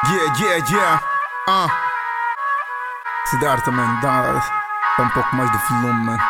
Yeah. Siddhartha, man, dá um pouco mais do volume, man.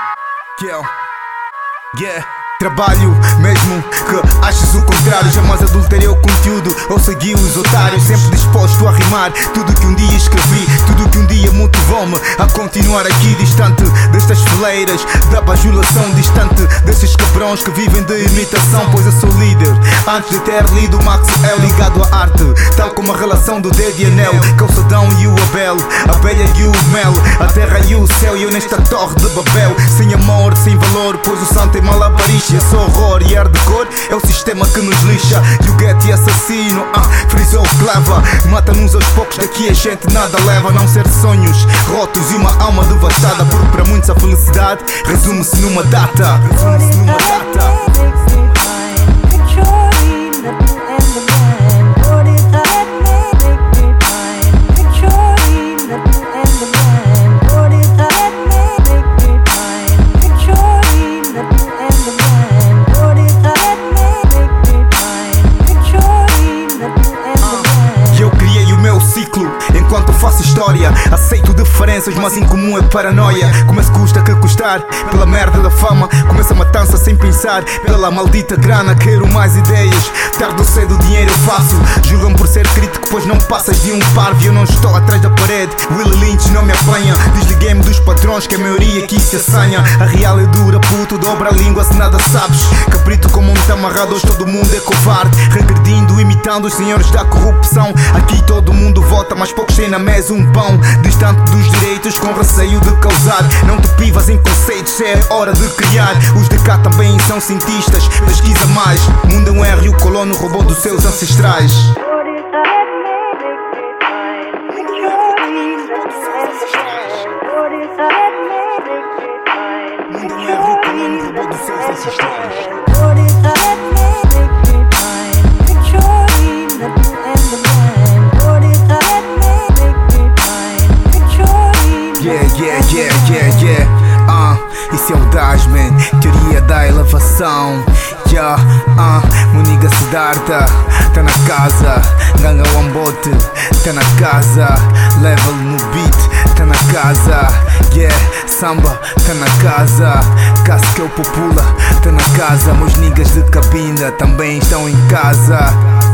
Yeah. Trabalho, mesmo que aches o contrário. Jamais adulterei o conteúdo ou segui os otários. Sempre disposto a rimar tudo que um dia escrevi, tudo que um dia motivou-me a continuar aqui, distante destas fileiras da bajulação, distante destes cabrões que vivem de imitação. Pois eu sou líder antes de ter lido Maxwell, ligado à arte, tal como a relação do dedo e anel, calçadão e o Abel, a abelha e o mel, a terra e o céu. E eu nesta torre de Babel, sem amor, sem valor, pois o santo é malabarista. Esse horror e hardcore é o sistema que nos lixa. E o gueto e assassino, frisou que leva, mata-nos aos poucos, daqui a gente nada leva. A não ser sonhos rotos e uma alma devastada, porque para muitos a felicidade resume-se numa data. Enquanto faço história, aceito diferenças, mas em comum é paranoia. Começo custa que custar, pela merda da fama. Começa a matança sem pensar, pela maldita grana. Quero mais ideias, tarde ou cedo o dinheiro eu faço. Julgam por ser crítico, pois não passas de um parvo. Eu não estou atrás da parede, Willie Lynch não me apanha. Desliguei-me dos patrões, que a maioria aqui se assanha. A real é dura, puto, dobra a língua se nada sabes. Cabrito com monte amarrado, hoje todo mundo é covarde. Regredindo, imitando os senhores da corrupção. Aqui todo mundo vota, mas poucos têm na mesa um pão. Distante dos direitos, com receio de causar. Não te pivas em conceitos, é hora de criar. Os de cá também são cientistas, pesquisa mais. O mundo é um erro e o colono roubou dos seus ancestrais. O mundo é um erro e o colono roubou dos seus ancestrais. Yeah. Isso é o DAS, man, teoria da elevação. Muniga Siddhartha, tá na casa. Ganga Wambote, tá na casa. Level no beat, tá na casa. Samba, tá na casa. Casqueu Popula, tá na casa. Meus niggas de cabina também estão em casa.